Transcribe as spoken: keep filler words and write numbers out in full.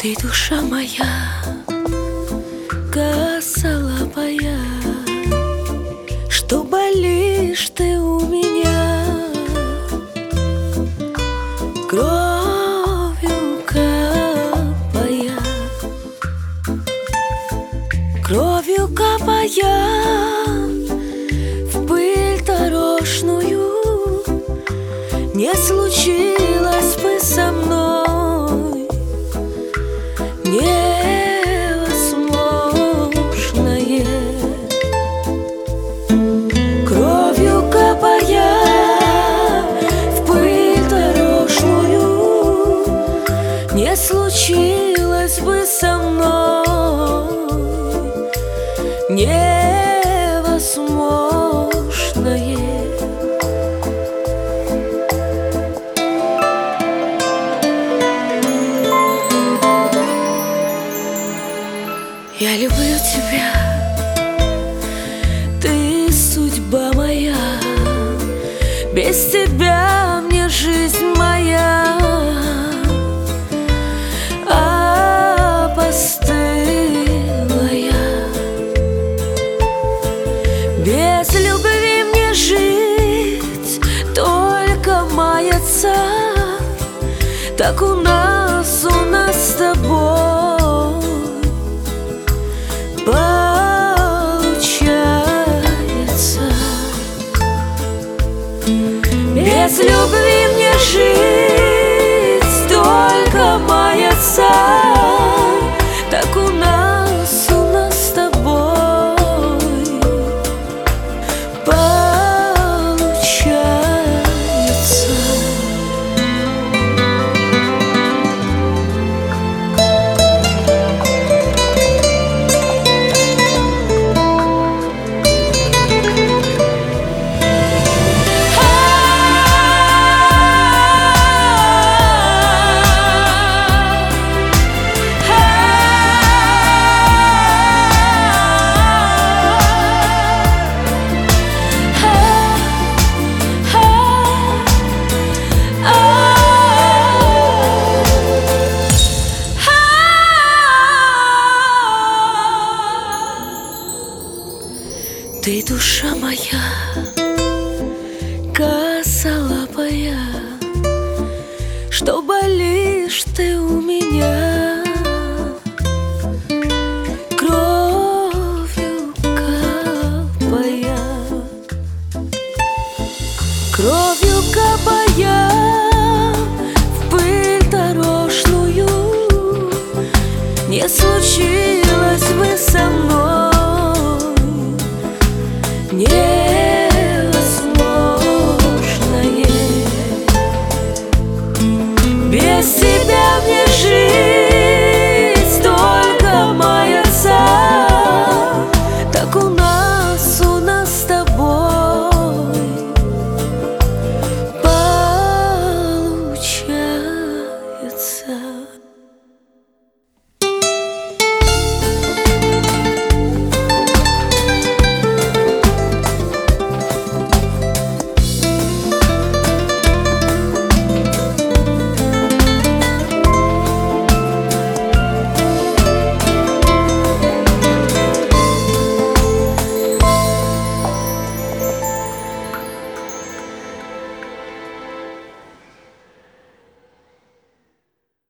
Ты душа моя, косолапая, что болишь ты у меня, кровью капая, кровью капая в пыль дорожную. Не случилось бы со мной невозможное. Кровью капая в пыль дорожную, не случилось бы со мной невозможное. Я люблю тебя, ты судьба моя, без тебя мне жизнь моя опостылая. Без любви мне жить, только маяться. Так у нас, у нас с тобой получается. Без любви мне жить, только маяться. Так у нас, у нас с тобой получается. Ты душа моя, косолапая, что болишь ты у меня, кровью капая, кровью капая в пыль дорожную. Не случилось